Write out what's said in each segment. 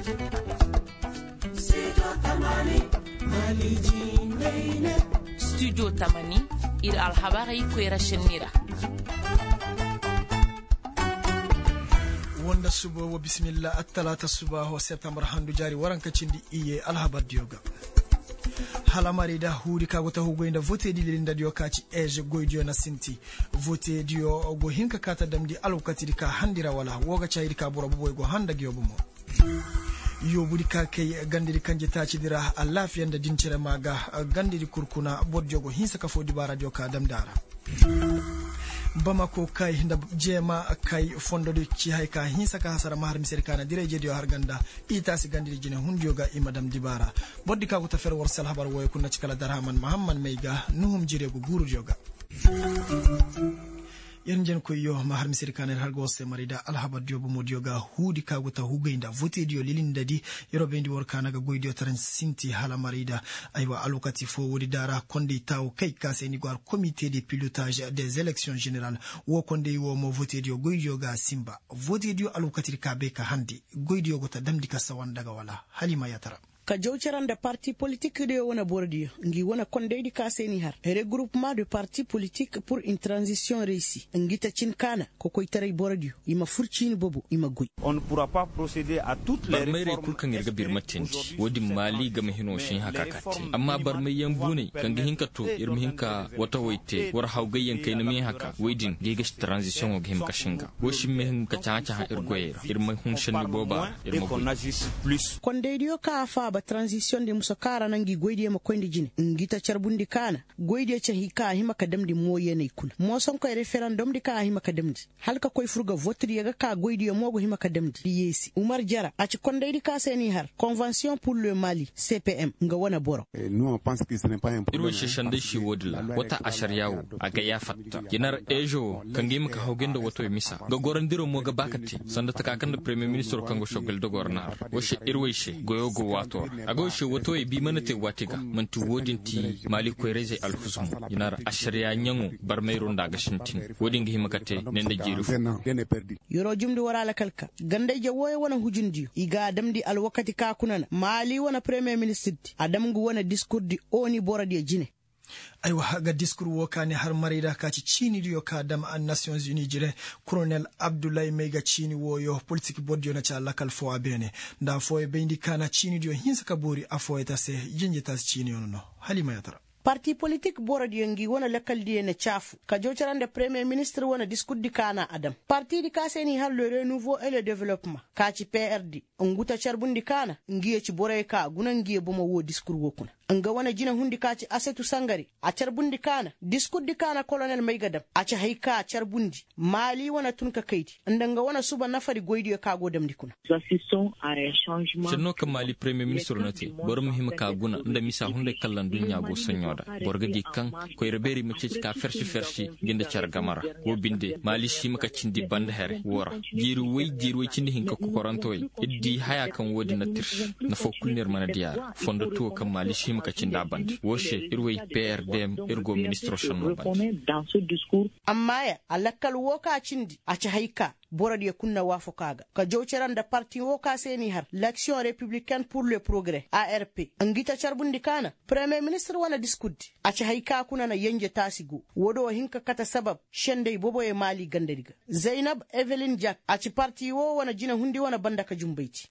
Studio Tamani ir alhabari kwera shenira. wanda suba wa bismillah at-talata suba wa september handu jari waranka cindi iye alhabar dioga halamari da huri ka wata hugo inda vote di linda dio kaci eje goidio na sinti vote dio go hinka kata damdi alukati ka handira wala woga chayri ka boro boy go handa gyobo mo yobudi ka kay gandiri kanje taci dira alafiyan da dincere maga gandiri kurkuna bodjo go hinsa ka fodi bara dio ka damdara Bamako kai nda jema kai fondo de ci hay ka hinsa ka hasara mahar misir kana direje dio harganda ita si gandiri jine hundioga imadam dibara boddi ka ko tafer worsal habar woy kunna ci kala darhaman muhammad meiga nuhum jire go guru joga yenjen ko yo mahar misir kana har goste marida alhabar dio bo modioga hudi ka go ta hugeinda vote dio lilinda di yorobe ndi workana ga goydio taran sinti hala marida aywa alokati fo wodi dara konde taw kay kaseni gwar comité de pilotage des élections générales wo konde wo mo vote dio goydio ga simba vote dio alokati ka be ka handi goydio go ta damdi ka sawan daga wala halima yatara ka jawcaran da parti politique de wona bordi ngi wona konde di kaseni har regroupement de partis politiques pour une transition réussie ngi ta cin kana ko koy tare bordi ima furcini bobo ima goy on ne pourra pas procéder à toutes les réformes kulkan irga birmatin wodi mali ga mahino shin haka katti amma bar mai yambune kan ga hinka to irmi hinka wata waite war hawgayyan kai na me haka wedin giga transition o gihim kashinga wo shin me hinka cha irgoyera irma hun shan boba irma plus konde dio ka fa ba transition de musakara nangi goyde ma koyndi jine ngita charbundi kana goyde cha hika hima ka damdi moye ne kul mo son ko referendum di ka hima ka damdi halka koy furga vote yaga ka goyde mo go hima ka damdi yesi Umar Jara a ci konde di ka seni har convention pour le Mali CPM nga wona boro nous on pense que ce n'est pas un problème irwo shande shi wodla wata ashariyawo aga ya fatta ginar ejo kangi maka hawgenda wato misa ga gorandiro mo ga bakati sanda ta kakan da premier minister kango shogel do gornar washe irwe goyo go wato ago shi wato e bi mana te watiga mantu wodin ti mali ko reze alhusum yinar ashariya nyangu barmayro ndaga shintin wodin gi makate nenda jiru yoro jumdi wara la kalka gande je woy wona hujunji iga damdi al wakati ka kunana mali wona premier ministre adam ngu wona discours di oni boradi jine aywa ga discours wokani har marida ka ci chini dio ka dam an Nations Unies jire colonel Abdoulaye Meiga chini woyo politique bodio na cha lakal fo abene nda fo e bendi kana chini dio hinsa kaburi afo etase jinje tas chini ono halima yatara parti politique borodi ngi wona lakal di ne chafu ka jocarande premier ministre wona discours di kana adam parti di kaseni har le renouveau et le développement ka ci PRD nguta charbundi kana ngiye ci bore ka guna ngiye boma wo discours wokuna anga wana jina hundi ka ci asetu sangari a charbundi kana discours di kana colonel Maigadam a ci haika charbundi mali wana tunka kaiti ndanga wana suba nafari goydi ka godam dikuna shanno ka mali premier ministre nati borom hima ka guna nda misa hunde kallan dunya go sanyo borga di kan ko reberi mace ka fershi ginda char gamara wo binde mali shi maka cindi band here wora jiru way cindi hinka ko koranto iddi haya kan wodi na tir na fo kulner mana diya fondo to kan mali shi maka cinda band wo she irway PRDM irgo ministration no band amma ya alakal woka cindi a ci haika boradi kunna wafo kaga ka jawceran da parti woka seni har l'action républicaine pour le progrès ARP angita charbundi kana premier ministre wana diskudi a ci haika kuna na yanje tasigo wodo hinka kata sabab shende bobo e mali gandariga Zainab Evelyn Jack a ci parti wo wana jina hundi wana banda ka jumbaiti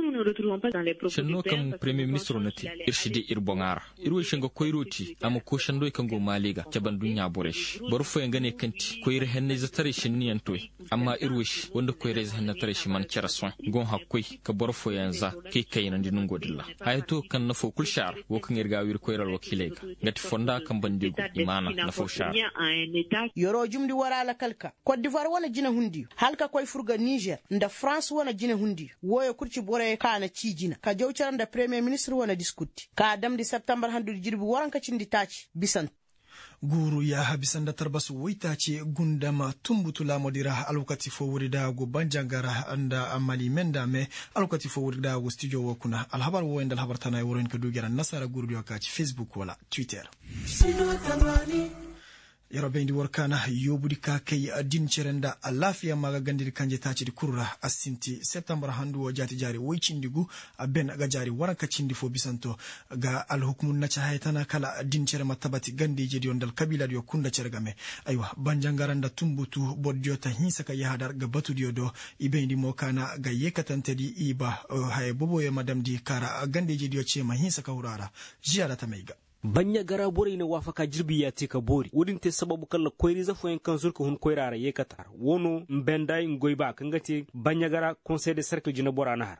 shanno kam premier ministre nati irshidi irbongara irwe shinga koiroti ama ko shando kango maliga caban dunya boresh borfo ngane kanti koire henne zatare shinni antoy amma irwe wanda koy rez hanna tare shi man cara soin gon hakkoy ka borfo yanza kai nan dinun godilla hayto kan na fo kul shar wo kan irga wir koyral wakilega ngati fonda kan bandego imana na fo shar yoro jumdi wara la kalka Côte d'Ivoire wana jina hundi halka koy furga Niger nda France wana jina hundi woyo kurci bore kana ci jina ka jawcaran da premier ministre wana diskuti ka damdi september handu jirbi waranka cindi taci bisan guru ya habisanda tarbasu waita ce gundama tumbutula modira alukati fo wurida go banjangara anda amali menda me alukati fo wurida go studio wakuna alhabar wo endal habar tanay woren ko dugera nasara guru yo ka ci Facebook wala Twitter yarobe ndi workana yobudi ka kay adin cerenda alafiya maga gandiri kanje taci di kurra asinti september handu o jati jari woycindigu ben ga jari waranka cindi fo bisanto ga alhukmun na haytana kala adin cere matabati gandi je diondal kabila dio kunda cergame aywa banjangaranda tumbutu bodjota hinsaka yahadar ga batu diodo ibendi mokana ga yekatantedi iba hay bobo e madam di kara gandi je dio chema hinsaka hurara jiara tamaiga banya gara bore ne wafaka jirbi ya tika bori wudin te sababu kala koyri za foyen kan zurko hun koyrara ye katar wono mbendai ngoyba kangati banya gara conseil de cercle jina bora nahar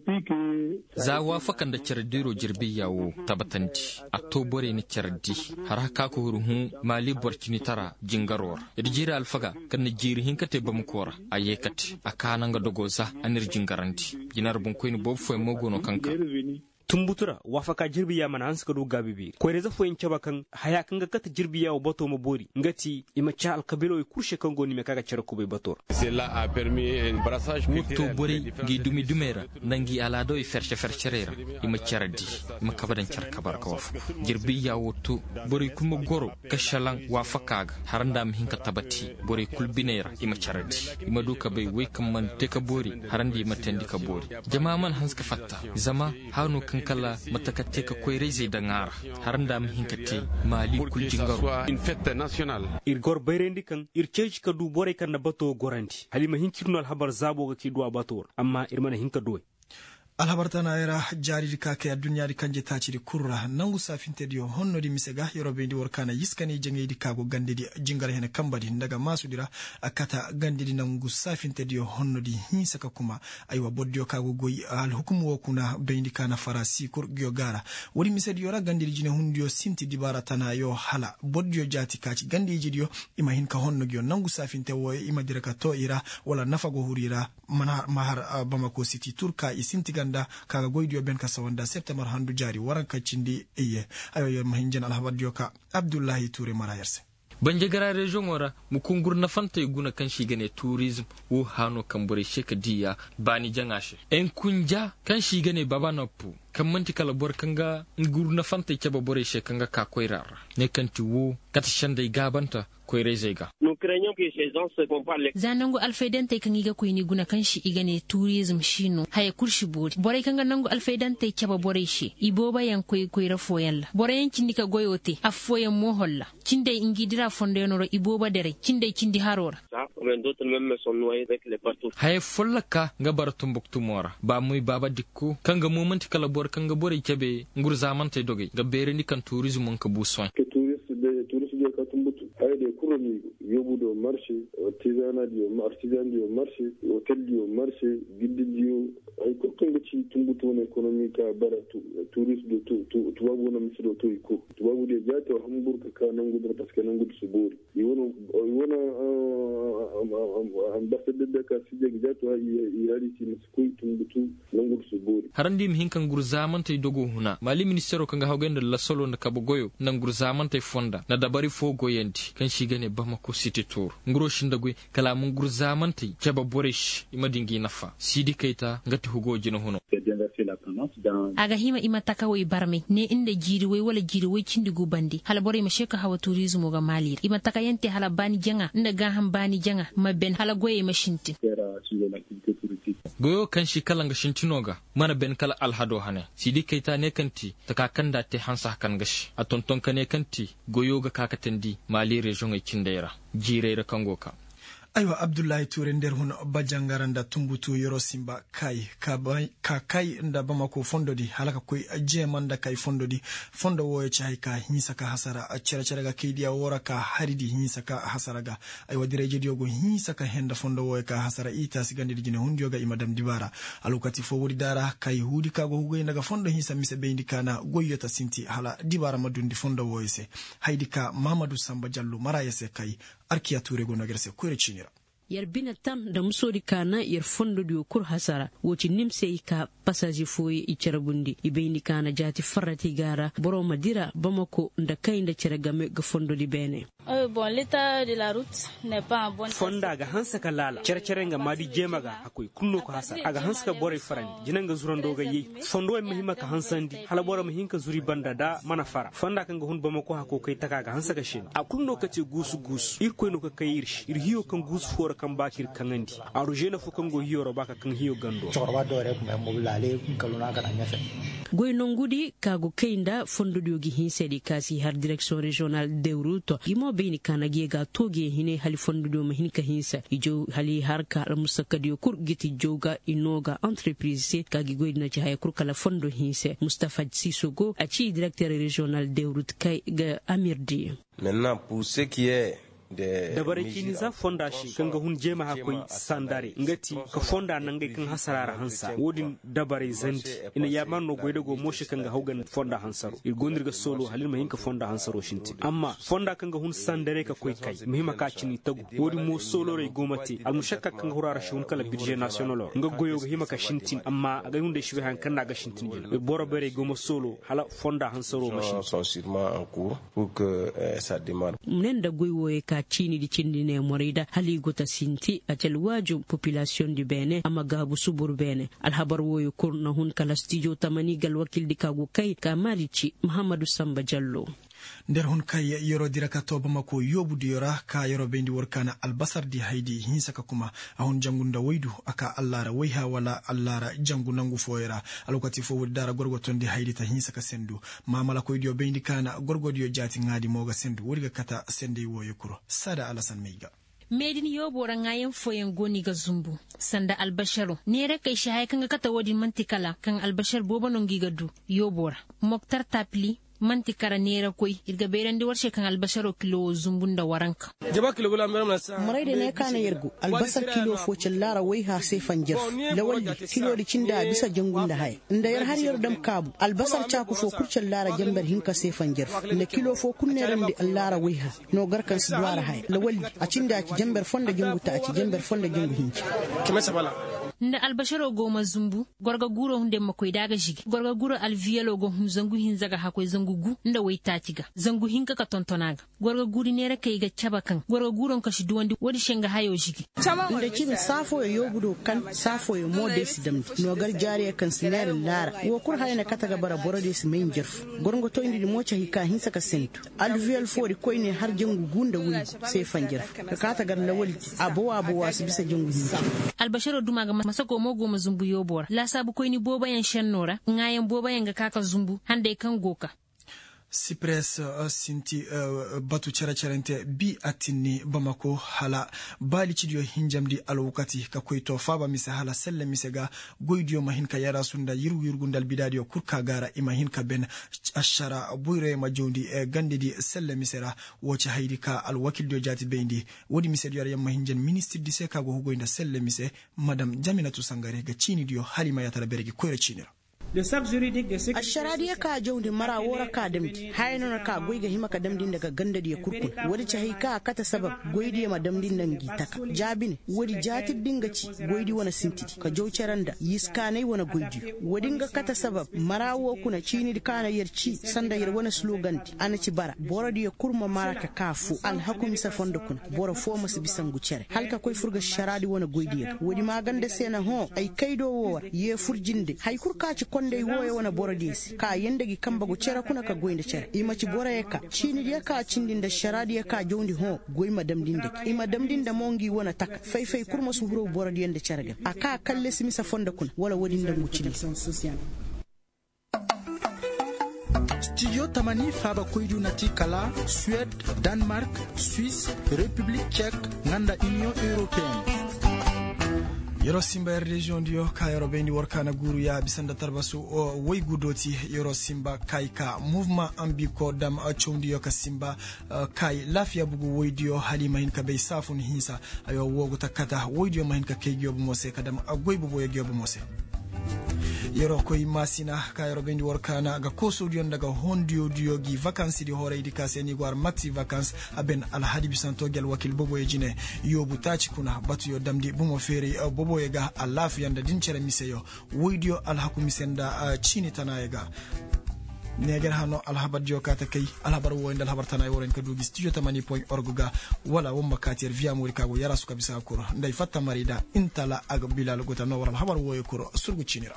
za wafakan da cirdiro jirbi yawo tabatanti atto bore ne cirdi har haka ko ruhu mali borcini tara jingaror jira alfaga kan jiri hin kate bam kora aye kat akana nga dogoza anir jingaranti jinar bun koyni bob foy mogono kanka tumbutura wafaka jirbi ya mana hanska do gabibi ko reza fo yanke bakan haya kan ga kata jirbi ya bato mo bori ngati imacha al kabilo e kurshe kan goni me kaga cerko be bator cela a permis un brassage muto bori gi dumi dumera nangi alado e fercherera imacharadi makabadan charka barka wafu jirbi ya woto bori kuma goro kashalan wafaka ga haranda mi hinka tabati bori kulbinera imacharadi imaduka bai we kan man te ka bori harandi matendi ka bori jama'a man hanska fatta zama hanu kala matakatte ka koyre zai dangara haranda mi hinkate mali kuljingaro une fête nationale irgor bayrendi kan irceji ka du bore kan na bato goranti halima hinkirnal habar zabo ga ki duwa bator amma irmana hinka doy alhabartana era jari kake dunya di kanje taci di kurra nangu safinte dio honno di misega yorobe di workana yiskani jenge di kago gande di jingal hene kambadi daga masu dira akata gande di nangu safinte dio honno di hinsaka kuma aywa boddio kago goyi al hukumu wokuna beindi kana farasi kur gyogara wori misedi yora gande di jine hundio sinti di baratana yo hala boddio jati kaci gande di dio ima hinka honno gyo nangu safinte wo ima diraka to ira wala nafago hurira mahar Bamako City turka isinti da kaga goydiyo ben kasawanda september handu jari waranka cindi iye ayo mahinjan alhabadiyo ka Abdullahi Touré marayarse banje gara region wara mukungur na fanta guna kan shi gane tourism wo hano kambore sheka diya bani jangashe en kunja kan shi gane baba napu kan manti kala bor kanga ngur na fanta ke babore shekanga ka koirara ne kan ti wo katashanda igabanta koirezega nous craignons que ces gens se comparent zanango alfaidante kan iga koyni guna kan shi igane tourism shino haya kurshi bori bore kanga nango alfaidante ke babore shi iboba yan koira foyalla bore yan cindika goyote afoya moholla cinde ingidira fonde noro iboba dere cinde harora d'autres même sont noyés avec les bateaux haya follaka nga bar tumbuktu mora ba muy baba dikku kanga momenti kala bor kanga bore kebe ngur zamante doge ga bere ni kan tourisme on ka buswan tourisme ka tumbutu ay de kuroni yobudo marché artisan dio marché hotel dio marché guide dio ay ko kanga ci tumbutu on économique ka bara tourisme de tu wago na misdo to iko tu wago de jato hamburg ka nangu parce que nangu su bori iwono ambassadeur de ka sije jato yari ci muskui tumbutu nangu su bori harandi mi hinkan gur zamante dogo huna mali ministero kanga hawgende la solo na kabogoyo nan gur zamante fonda na dabari fo goyendi kan shigane Bamako City tour nguro shindagwe kala mun gur zamante keba borish imadingi nafa Sidi Keita ngati hugo jino hono aga hima imataka way barme ne inda jiri way wala jiri way cindigu bandi hala bore ma sheka hawa tourisme ga malir imataka yante hala bani janga inda gaham bani janga mabben hala goye mashinti goyo kan shi kala nga shintinoga mana ben kala alhado hane Sidi Keita ne kanti takakanda te hansa kan gashi a tonton kane kanti goyo ga kakatendi mali region e kindera jireira kangoka aywa Abdullahi Touré nder hun bajangaranda tumbutu yoro simba kai nda Bamako fondodi halaka koy jemanda kai fondodi fondo wo chai ka hinsaka hasara cera ga kidiya wora ka haridi hinsaka hasara ga aywa direje diogo hinsaka henda fondo wo ka hasara ita sigande dijine hundio ga imadam dibara alukati fo wodi dara kai hudi ka go hugo ndaga fondo hinsa mise beindi kana goyyota sinti hala dibara madundi fondo wo ese haidika Mamadou Samba Diallo marayese kai Arkia Touré go nagerse ko rechinira yarbina tam da musori kana yar fondo dio kur hasara woti nimse ka passager foyi i cerabundi ibeni kana jati farati gara boro madira Bamako nda kay nda ceragame ga fondo di bene Bon, l'état de la route n'est pas en bonne fonda ga hansa ka lala cercere nga madi jemaga akoy kunno ko hasa aga hansa ka bore farandi jinanga zurando ga yi fondo e mahima ka hansandi hala bora mahinka zuri banda da mana fara fonda kan ga hun bama ko hako kai taka ga hansa ka shin a kunno ka ce gusu ir koy no ka kai irshi ir hiyo kan gusu fora kan bakir kan andi a roje na fu kan go hiyo ro baka kan hiyo gando chorba dore ko mo bulale kaluna ka anya fe goy nongudi kago keinda fondo diogi hinsedi kasi har direction régionale de route imo beni kana giga toge hine hali fondo do mahin ka hinsa ijo hali harka musakadi kur giti joga inoga entreprise se kagi goy na ci hay kur kala fondo hinse Mustafa Sissogo achi directeur régional de route kay ga Amirdi. Maintenant pour ce qui est dabare kini za fonda shi kanga hun jema hakoi sandare ngati ka fonda nan gai kan hasarara hansa wodin dabare zandi ina ya manno goyde go moshi kanga haugan fonda hansaro il gondirga solo halin mahin ka fonda hansaro shinti amma fonda kanga hun sandare ka koi kai muhimma ka cini tagu wodi mo solo re gomati al mushakka kanga hurara shi hun kala budget national nga goyo ga hima ka shintin amma aga hunde shi han kan naga shintin jina boro bere gomo solo hala fonda hansaro mashin sont sûrement en cours pour que ça démarre nenda goyo ka chini di chindi ne morida hali gota sinti atel waju population du Benin amagabu subur Benin alhabar woyo kurna hun kala studio tamani gal wakil di kago kai kamarici Muhammadu Samba Jallo nder hun kay yoro diraka to bamako yobude yora ka yoro bendi workana albasar di haidi hinsaka kuma ahun jangunda waydu aka allara wayha wala allara jangunangu foyera alokati fo dara gorgoton di haidi ta hinsaka sendu mamala ko dio bendi kana gorgodiyo jati ngadi moga sendu wuriga kata sende woyokuro sada alasan meiga medin yobora ngayen foyen goni ga zumbu sanda albasharu nere kai shahay kanga kata wodin mantikala kan albashar boba nongi gadu yobora moktar tapli manti kara nera koy irga berandi warshe kan albasharo kilo zumbunda waranka jaba kilo gula mera masa marai da ne kana yargu albasar kilo focin lara wai ha sai fanjir lawalli kilo di cinda bisa jangunda hay inda yar har yar dam kabu albasar cha ku fo kurcin lara jambar hinka sai fanjir ne kilo fo kunne ran di allara wai ha no garkan su duwara hay lawalli a cinda ci jambar fonda janguta a ci jambar fonda jangu hinki kime sabala nda albasharo goma zumbu gorga guro hunde makoy daga jigi gorga guro alvielo go hun zangu hin zaga hakoy zangu gu nda way tatiga zangu hinka ka tontonaga gorga guri nera kay ga chabakan gorga guron ka shi duwandi wodi shenga hayo jigi nda kin safo yo yobudo kan safo yo modesi damdi no gar jari kan sinar lara wo kur hayna kataga bara borode si main jerf gorgo to indi mocha hika hin saka sentu alviel fori koy ne har jangu gunda wuri sai fanjerf ka kataga lawal abo wasu bisa jangu hin albasharo dumaga masako mogo mazumbu yobora la sabu koyni boba yan shannora ngayen boba yan ga kaka zumbu hande kan goka Cypress sinti batu charente bi atini bamako hala bali chidio hinjamdi alwukati ka koyto faba mise hala selle mise ga goydiyo mahin ka yara sunda yirgundal bidadio kurka gara imahin ka ben ashara buyre majondi gandidi selle misera wocha haydi ka alwakil dio jati bendi wodi mise dio yam mahinjan ministre di seka go goynda selle mise madame Jaminatu Sangare ga chini dio halima yatara beregi koyre chinira asharadi ya ka jawdi mara wora ka damdi hayno ka goyga hima ka damdi daga ganda diya kurkun wadi chahi ka kata sabab goydi ma damdi nan gitaka jabine wadi jati dinga ci goydi wana sintiti ka jawcaranda yiskanai wana goydi wadi nga kata sabab mara wo kuna chini di kana yarci sanda yar wana slogan ana ci bara bora diya kurma mara ka kafu al hakumi sa fondo kuna bora fo masu bisan gucere halka koy furga sharadi wana goydi wadi maganda sena ho ay kaido wo ye furjinde hay kurka ci konde woye wana borodis ka yendegi kamba go cera kuna ka goynde cera imaci bora yaka chini dia ka cindinda sharadi yaka jondi ho goy madam dinde ima damdinda mongi wana tak fay kurma suhuro borodi yende cera ga aka kalle simisa fonda kun wala wodinda mucini Studio Tamani faba koydu nati kala Suède, Danemark, Suisse, République tchèque, nganda Union européenne. Yoro Simba region dio ka yoro bendi workana guru ya bisanda tarbasu way gudoti yoro Simba kaika mouvement ambiko dam choundi yo ka Simba kai lafia bugu woydio halima hin ka be safun hinsa ayo wogo takata woydio mahin ka kegyo bu mose kadam agoy bu boye bu mose yoro koy masina ka yoro bendi workana ga kosudion daga hondio diogi vacances di hore di kaseni gwar maxi vacances aben al hadi bisanto gel wakil bobo e jine yobu tachi kuna batu yo damdi bumo fere bobo e ga alafu yanda dincere miseyo woydio al hakumisenda chini tanayega negen hano alhabar dio kata kai alhabar wo indal habar tanay woren ka dugi studio tamani.org ga wala womma katir via muri kago yara suka bisa kuro ndai fatta marida intala aga bilal gota no waral habar wo kuro surgu cinira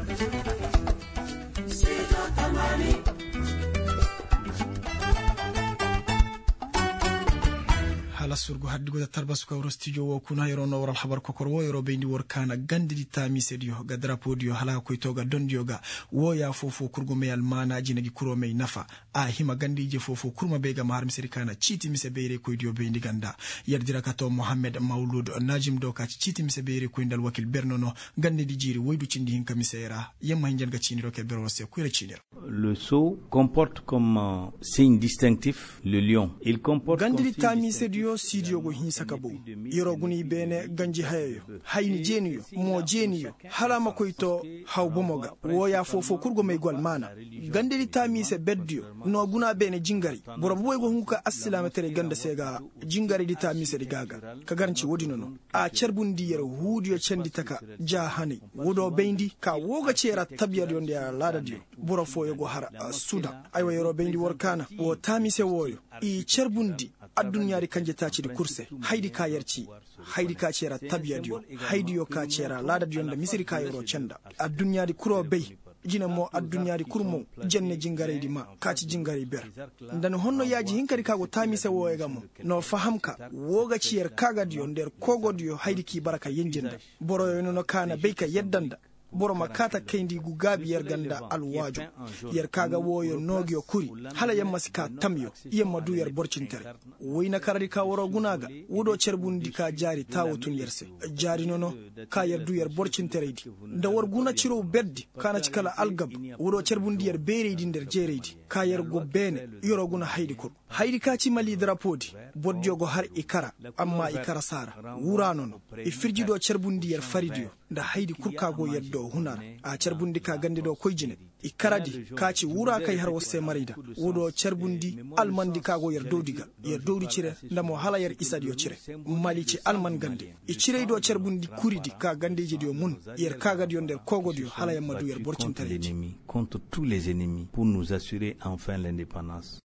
hala surgu haddigo tarbasuka woro studio wo kuna yoro no waral habar kokor wo yoro bendi wor kana gandidi tami sedio ga drapeau dio hala ko toga dondio ga wo ya fofo kurgo meyal mana jinagi kuro mey nafa a hima gandije fofo kurma be ga mahar misri kana chiti mise beere ko dio bendi ganda yardira kato Mohammed Maulud Najim do ka chiti mise beere ko ndal wakil bernono gandidi jiri woydu cindi hin kamisera yemma hinjen ga ciniro ke bero se ko ciniro. Le sceau comporte comme signe distinctif le lion. Il comporte gandidi tami sedio sidio go hin sakabo yoro guni bene ganji hayo hayni jeniyo mo jeniyo halama koyto hawbomoga wo ya fofo kurgo may gol mana gandidi tami se beddio no guna bene jingari borobo boy go hunka assalama tere ganda sega jingari di tami se gaga ka garanci wodi nono a cerbundi yero huudiyo cendi taka ja hani wodo bendi ka woga cera tabiyar yonde ya lada dio boro fo yego hara suda aywa yoro bendi workana wo tami se woyo i cerbundi addunyari kanje taci di kurse haidi ka yarci haidi ka cera tabiya dio haidi yo ka cera lada dio da misiri ka yoro cenda addunyari kuro bay jina mo addunyari kurmo jenne jingare di ma kaci jingare ber ndan honno yaji hinkari kago tamise wo egamo no fahamka woga ciyer kaga dio nder kogo dio haidi ki baraka yenjenda boro yo no kana beyka yeddanda boro makata kendi gugabi yer ganda alwajo yer kaga woyo nogyo kuri hala yamma sika tamyo yamma du yer borcintere woyna karari ka woro gunaga wudo cerbundi ka jari tawotun yerse jari nono ka yer du yer borcintere di nda wor guna ciro beddi kana cikala algab wudo cerbundi yer bereedi nder jereedi ka yer go bene yoro guna haydi kur haydi ka ci mali drapodi boddio go har ikara amma ikara sara wura nono e firjido cerbundi yer faridio nda haydi kurkago yeddo hunar a cerbundi ka gande do koyjine ikaradi kaci wura kai har wasse marida wudo cerbundi almandi kago yer dowdi cire ndamo hala yer isadi yo cire malici alman gande i cire do cerbundi kuridi ka gandeje dio mun yer kaga dio nder kogo dio hala yamma du yer borcintare contre tous les ennemis pour nous assurer enfin l'indépendance.